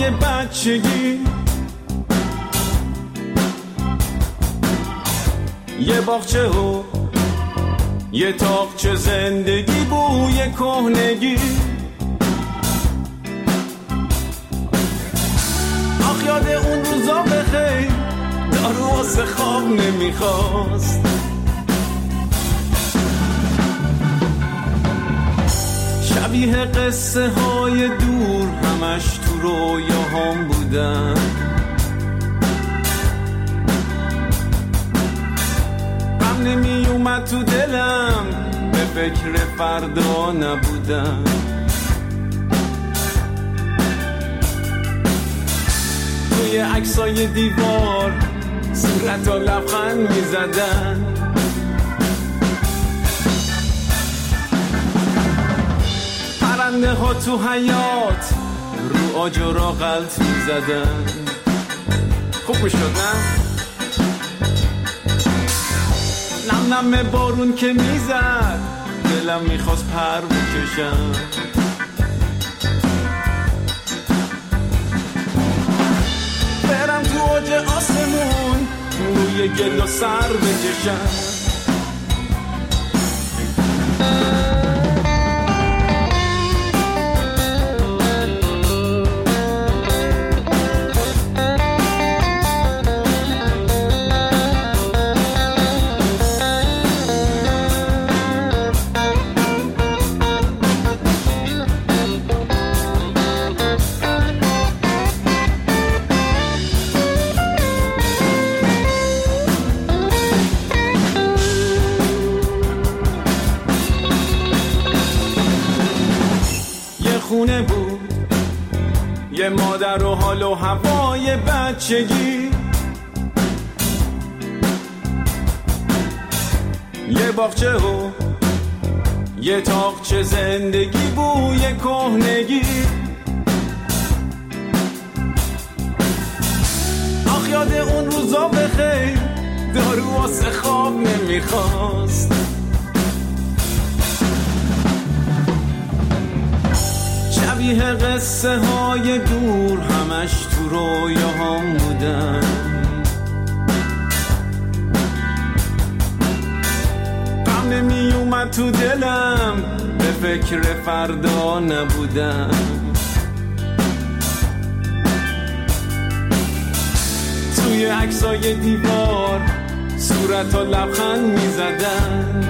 هوای بچگی، یه باغچه و یه تاقچه زندگی، بوی کهنگی. آخ یاد اون روزا بخیر، دارو واسه خواب نمیخواست. شبیه قصه های دور همش تو رویاهام بودن. غم نمی اومد تو دلم، به فکر فردا نبودم. توی عکسای دیوار صورت و لبخند می زدن. پرنده ها تو حیات رو آجرا غلط می زدن. خوب می شد نه؟ نم نم بارون که می زد، دلم می خواست پر بکشم. برم تو اوج آسمون، روی گل و سر بکشم. خونه بود یه مادر و حال و هوای بچگی، یه باغچه و یه تاقچه زندگی، بوی کهنگی. آخ یاد اون روزا بخیر، دارو واسه خواب نمیخواست. شبیه قصه های دور همش تو رویاهام بودن. غم نمی اومد تو دلم، به فکر فردا نبودم. توی عکسای دیوار صورت و لبخند می زدن.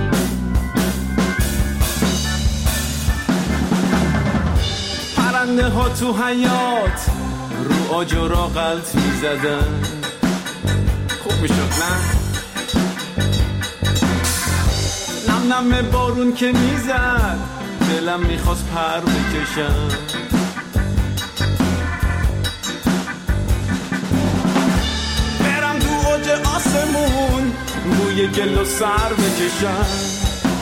پرنده ها تو حیات رو آجرا غلط می زدن. خوب می شد نه؟ نم نم بارون که می زد، دلم می خواست پر بکشم. برم تو اوج آسمون، بوی گل و سر بکشم.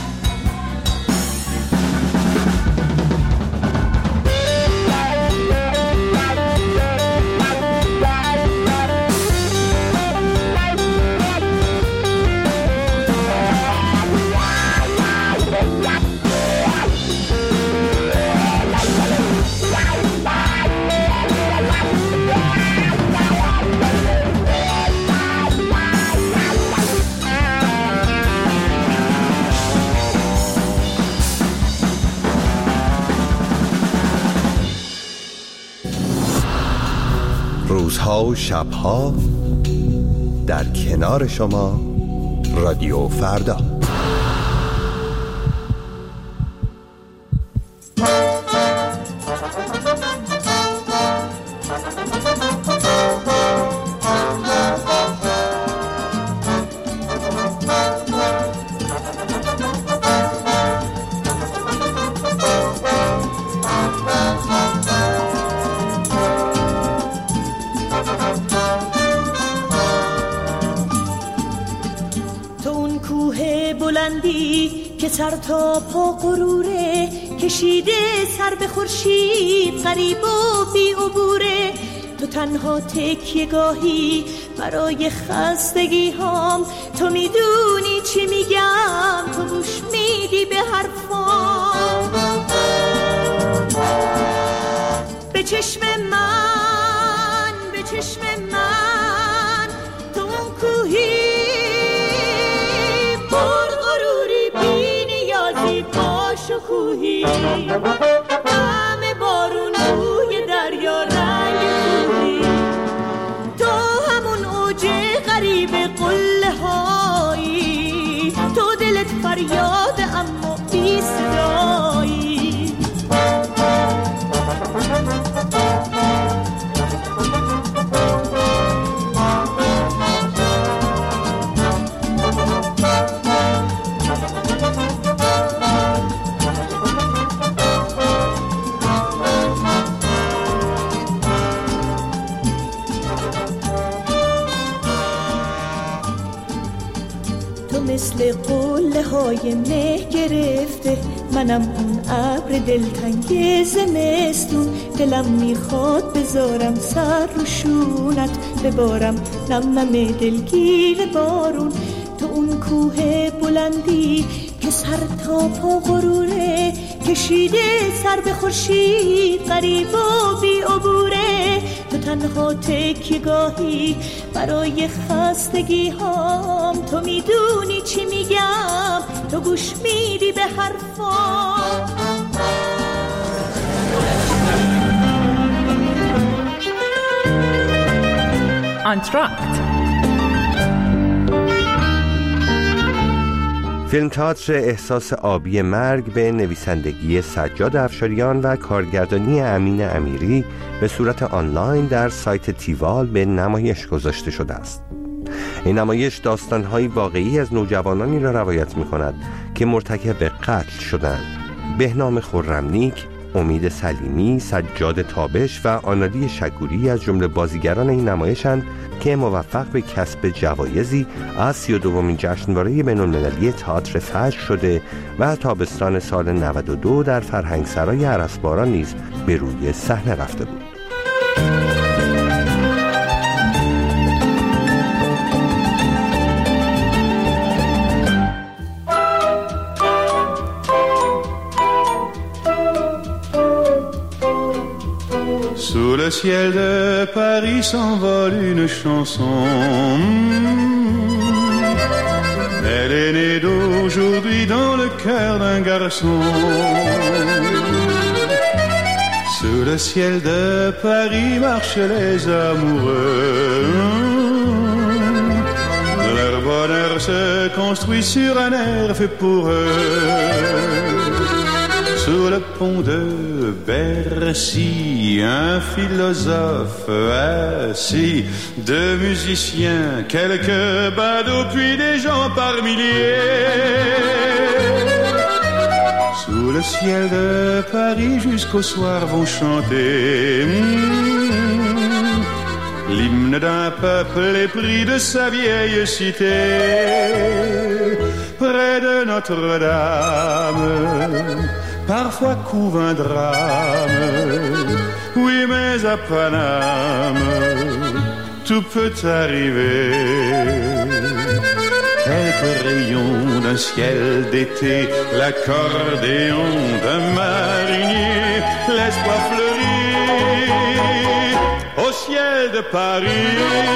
روزها و شبها در کنار شما، رادیو فردا. که سر تا پا غروره، کشیده سر به خورشید، غریب و بی عبوره. تو تنها تکیه گاهی برای خستگی هام، تو میدونی چی میگم، تو گوش میدی به حرفام. به چشم من مثل قله های مه گرفته، منم اون ابر دلتنگ زمستون. دلم میخواد بذارم سر رو شونت، ببارم نم نم دلگیر بارون. تو اون کوه بلندی که سر تا پا غروره، کشیده سر به خورشید غریب و بی عبوره. تو تنها تکیه‌گاهی برای خستگی هام، تو میدونی چی میگم، تو گوش میدی به حرفام. آنتراکت فیلم تئاتر احساس آبی مرگ به نویسندگی سجاد افشاریان و کارگردانی امین امیری به صورت آنلاین در سایت تیوال به نمایش گذاشته شده است. این نمایش داستان‌های واقعی از نوجوانانی را روایت می‌کند که مرتکب قتل شدند. بهنام خرمنیک، امید سلیمی، سجاد تابش و آنادی شکوری از جمله بازیگران این نمایشند که موفق به کسب جوایزی از 32مین جشنواره بین‌المللی تئاتر فجر شده و تابستان سال 92 در فرهنگسرای ارسباران نیز به روی صحنه رفته بود. Sous le ciel de Paris s'envole une chanson. Elle est née d'aujourd'hui dans le cœur d'un garçon. Sous le ciel de Paris marchent les amoureux. Leur bonheur se construit sur un air fait pour eux. Sous le pont de Bercy, un philosophe assis, deux musiciens, quelques badauds, puis des gens par milliers. Sous le ciel de Paris, jusqu'au soir vont chanter l'hymne d'un peuple épris de sa vieille cité. Près de Notre-Dame, parfois couve un drame, oui mais à Paname, tout peut arriver. Quelques rayons d'un ciel d'été, l'accordéon d'un marinier, l'espoir fleurit au ciel de Paris.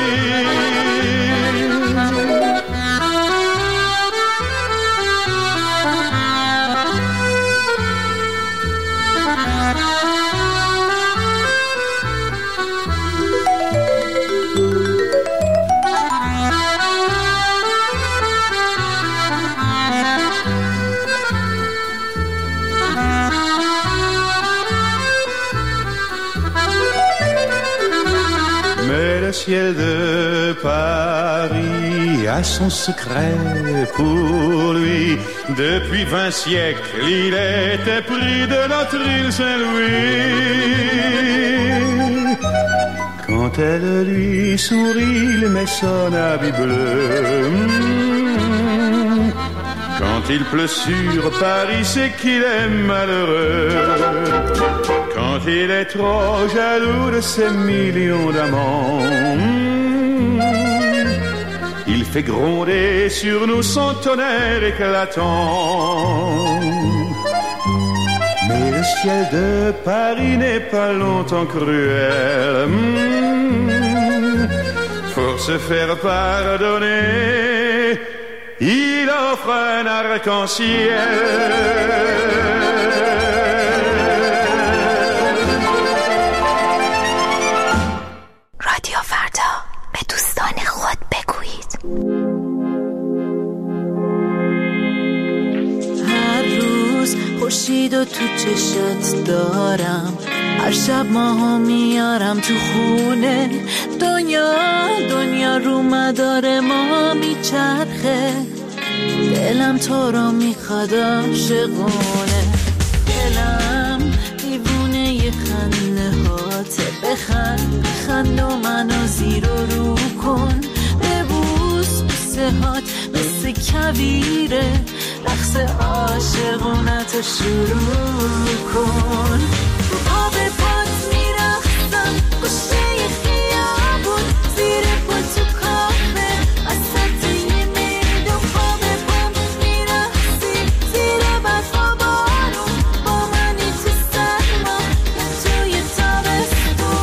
Le ciel de Paris a son secret pour lui. Depuis 20 siècles, il était pris de notre île Saint-Louis. Quand elle lui sourit, il met son habit bleu. Quand il pleut sur Paris, c'est qu'il est malheureux. Quand il est trop jaloux de ses millions d'amants, il fait gronder sur nous son tonnerre éclatant. Mais le ciel de Paris n'est pas longtemps cruel. Pour se faire pardonner, il offre un arc-en-ciel. رادیو فردا، به دوستان خود بگویید. هر روز خورشید و تو چشت دارم، هر شب ماهو میارم تو خونه. دنیا رو مدار ما میچرخه، دلم تو رو میخواد عاشقونه. دلم دیوونه ی خنده هاته، بخند و منو زیر و رو کن. ببوس بوسه هات مثل کویره، رقص عاشقونت شروع کن. پا به پات میرخصم گوشه خیابون، زیر پا تو کافه وسط یه میدون. پا به پام میرخصی زیر برف و بارون، با منی تو سرما یا توی تابستون.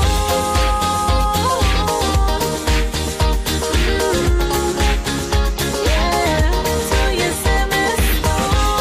توی زمستون.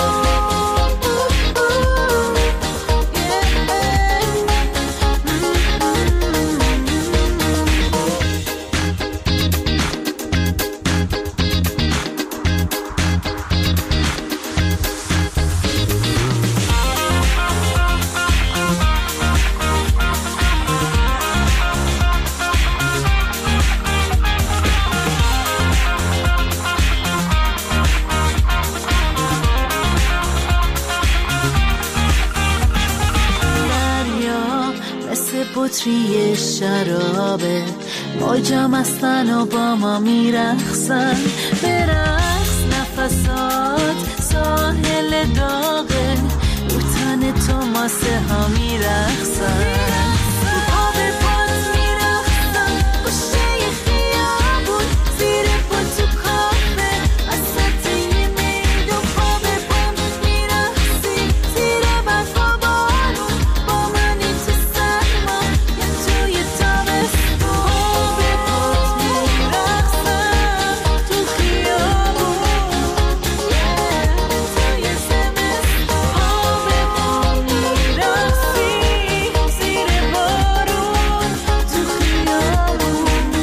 دریا مثل بطری شرابه، موجم هستن و با ما میرخصن. به رقص نفسات ساحل داغه، رو تن تو ماسه ها میرخصن. پا به پات میرخصم گوشه خیابون، زیر پا تو کافه وسط یه میدون. پا به پام میرخصی زیر برف و بارون، با منی تو سرما یا توی تابستون. پا به پات میرخصم تو خیابون، توی زمستون. پا به پام میرخصی زیر بارون، تو خیابون.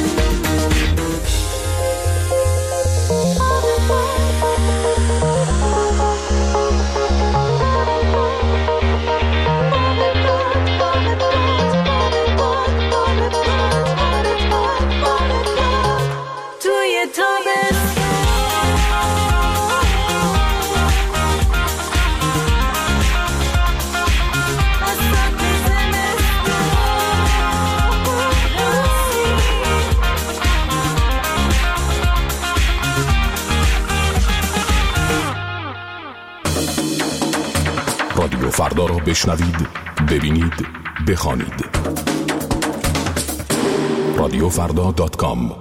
توی تابستون. وسط زمستون. رادیو فردا را بشنوید، ببینید، بخوانید. رادیوفردا.com.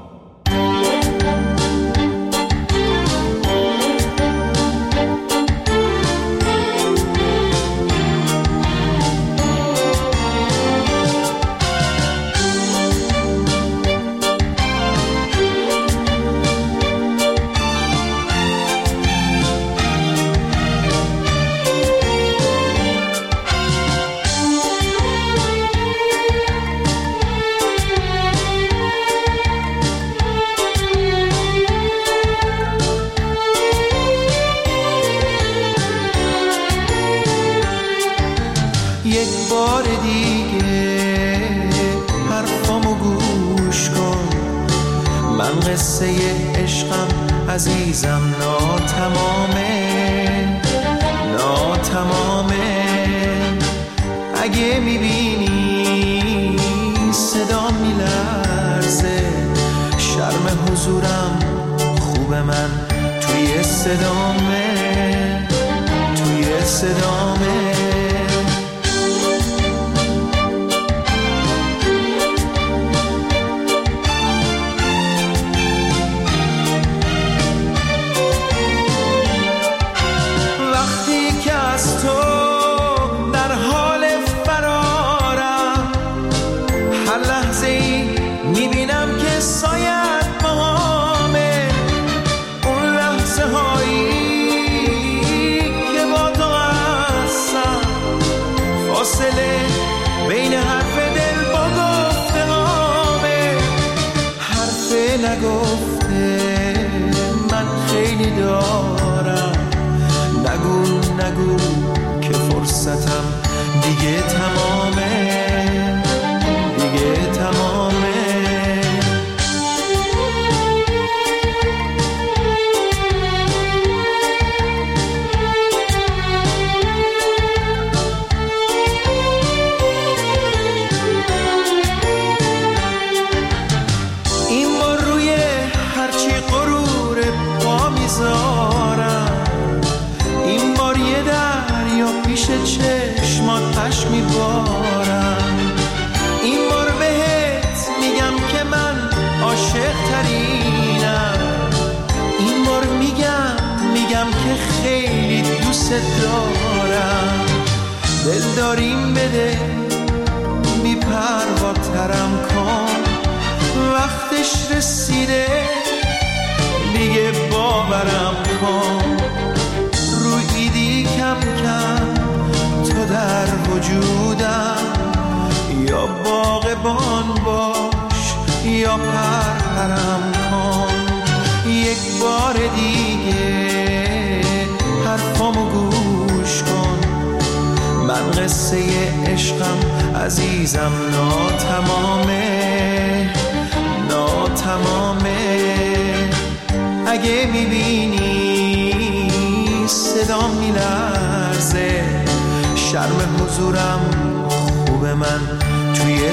یک بار دیگه حرفامو گوش کن، من قصه عشقم عزیزم ناتمامه، ناتمامه. اگه میبینی صدا میلرزه، شرم حضورم خوبه، من توی صدامه، توی صدامه. بین حرف دل با گفته هامه، حرف نگفته من خیلی دارم. نگو نگو که فرصتم دیگه تمامه، دیگه تمامه. این بار روی هرچی غرور پا میذارم، که من عاشق ترینم. این بار میگم که خیلی دوست دارم. دل داریم بده بی پرواترم کن، وقتش رسیده دیگه باورم کن. رویدی کم کم تو در وجودم، یا باغبان باش یا پرپرم کن. یک بار دیگه حرفامو گوش کن، من قصه عشقم عزیزم ناتمامه. اگه میبینی صدام میلرزه، شرم حضورم خوب من توی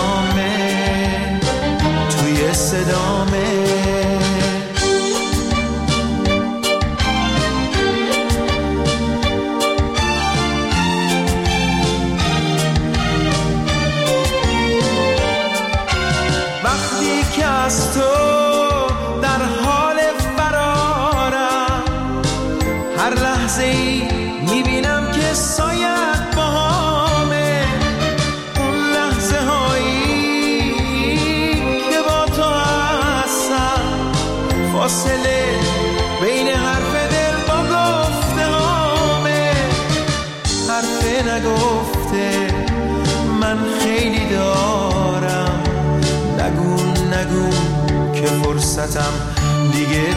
صدامه. وقتی که از تو در حال فرارم، هر لحظه ای میبینم که سایت باهامه. اون لحظه هایی که با تو هستم، فاصله بین حرف دل با گفته هامه. حرف نگفته من خیلی دارم، نگو که فرصتم دیگه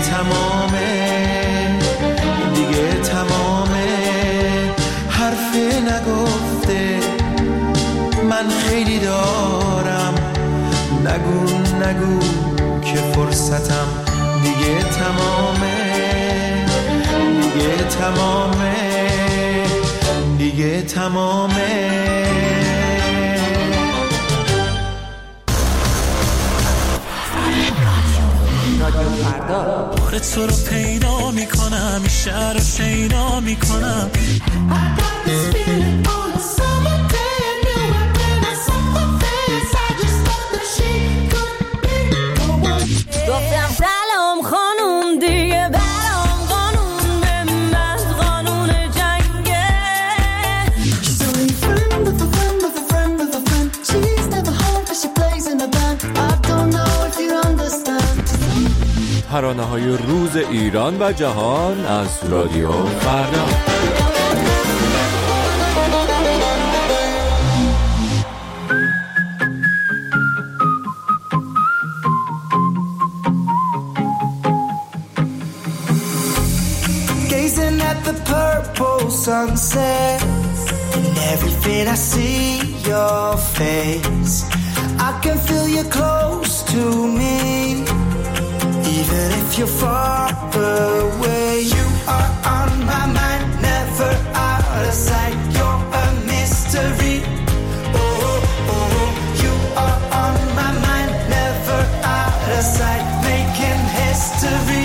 تمامه. حرف نگفته من خیلی دارم، نگو که فرصتم دیگه تمامه. بار تو رو پیدا میکنم، این شهر رو شیدا میکنم. گفتم سلام خانوم دیگه برام قانون به من قانون جنگه. She's only a friend with a friend with a friend with a friend. She's never home but she plays in a band. I don't know if you understand. ترانه‌های روز ایران و جهان از رادیو فردا. Gazing at the purple sunset, and everything I see your face. I can feel you close to me, even if you're far away. You are on my mind, never out of sight. You're a mystery. Oh, oh, oh. You are on my mind, never out of sight, making history.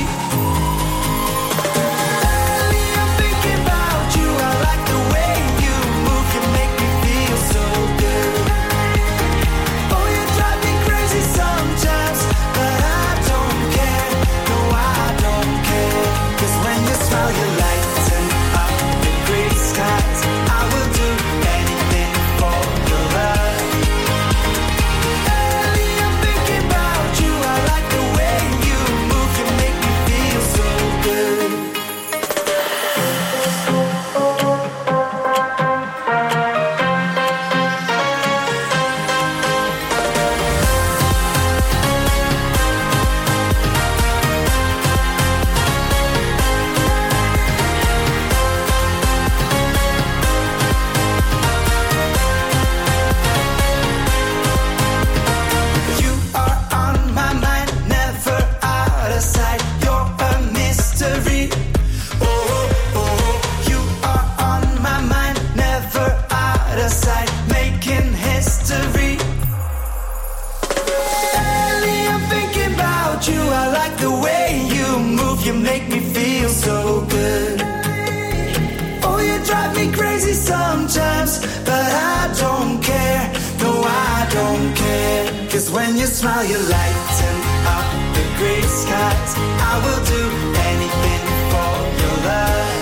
When you smile you lighten up the gray skies. I will do anything for your love.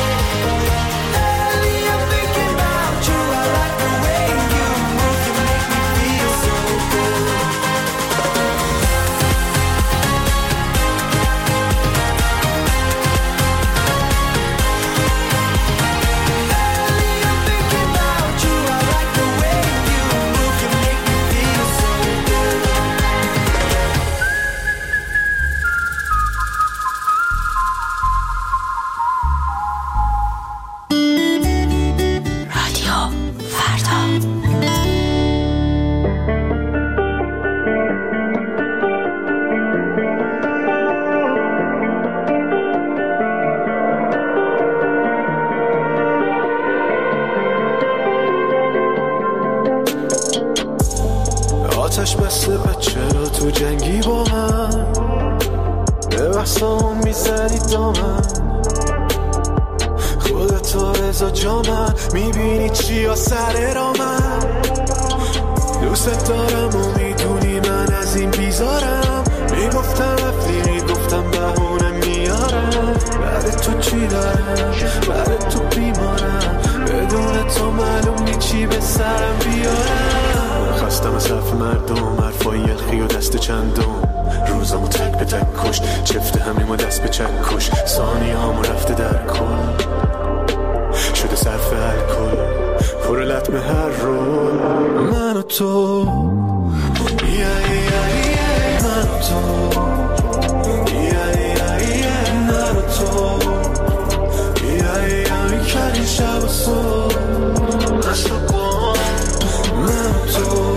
Early I'm thinking about you. I like the way you move. You make me feel so good. آتش بسته چرا تو جنگی با من به بحثام میزنی دامن خودتو رضا جا من میبینی چی ها سر را من دوست دارم و میدونی من از این بیزارم میگفتم رفتی میگفتم بهونه میارم بعد تو چی دارم بعد تو بیمارم بدون تو معلوم نی چی به سرم بیارم خستم از حرف مردم حرفای یلخی و دست چندم روزمو تک به تک کشت چفت همیم و دست به چک کش ثانیه همو رفته در کل شده صرف الکل پر لطمه هر رول من و تو من و تو من و تو کردی شب و صبح نشتا کن من و تو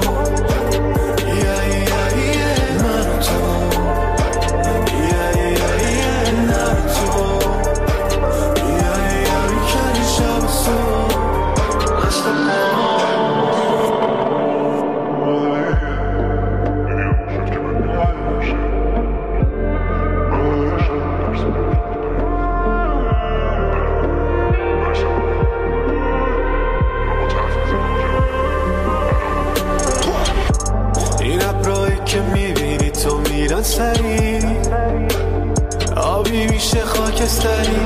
سری آبی میشه خاکستری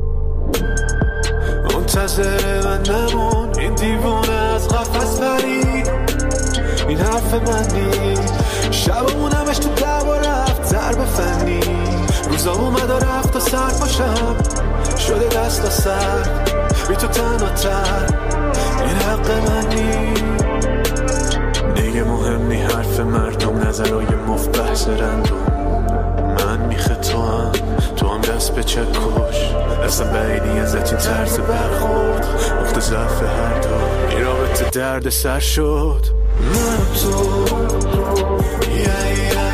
منتظر من نمون این دیوونه از قفس پرید این حرف من نیست شبمون همش تو دعوا رفت ضرب فنی روزا اومد و رفت و سر باشم شده دست و سر بی تو تنها تر این حق من نیست دیگه مهم نی حرف مردم نظرهای مفت بحث رندوم من میخه تو هم دست به چک کش اصلا بعیدی ازت این طرز برخورد مخت ضعف هر دو این رابطه درد سر شد من و تو